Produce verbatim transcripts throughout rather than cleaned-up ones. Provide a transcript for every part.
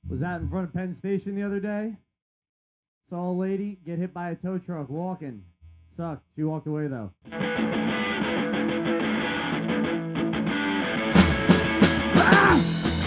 Was out in front of Penn Station the other day. Saw a lady get hit by a tow truck walking. Sucked. She walked away though. Ah!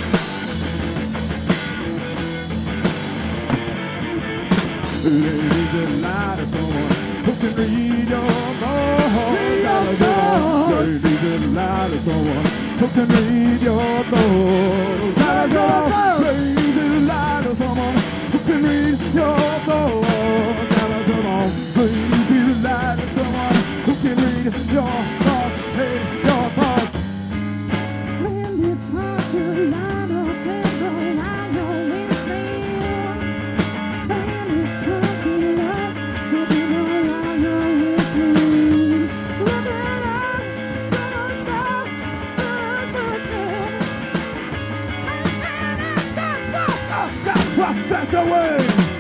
Ladies and light of someone who can read your thoughts. Ladies and light of someone who can read your thoughts. Ladies and light of someone who can read your thoughts. Ladies and light of someone who can read your thoughts. Hey, your thoughts. Man, it's hard to light up and go. I know it's real. Man, it's hard to love, but you know I know it's real. Looking up, summer's gone, summer's bursting. And that's so. Take away.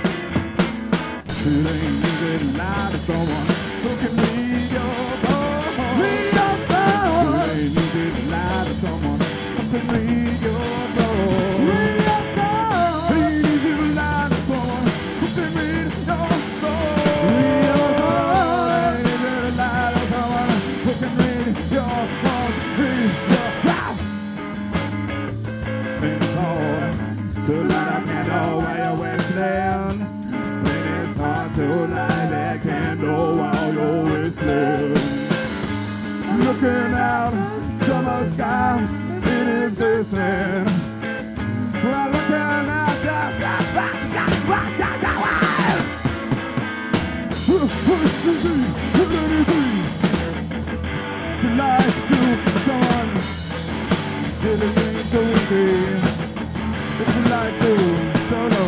Ladies and light of someone who can read your thoughts. Read your thoughts. Ladies and light of someone who can read your thoughts. Read your thoughts. Ladies and light of someone who can read your thoughts. Read your thoughts. Ladies and light of someone who can read your thoughts. Read your thoughts. It's hard to light a candle while you're whistling. To light that candle while you're whistling. Looking out, summer sky, it is glistening. Well, looking out, just to light to someone, till it ain't so easy. It's a light to solo.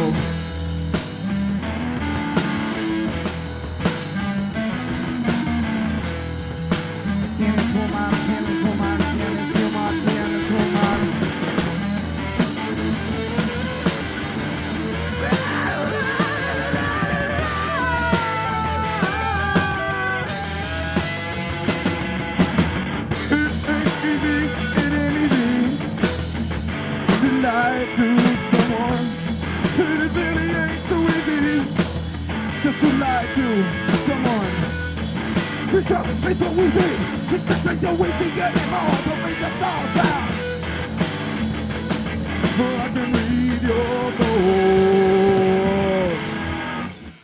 Lie to someone, till it really ain't so easy. Just to lie to someone, because it's so easy. It doesn't so easy anymore to read your thoughts out. For I can read your thoughts.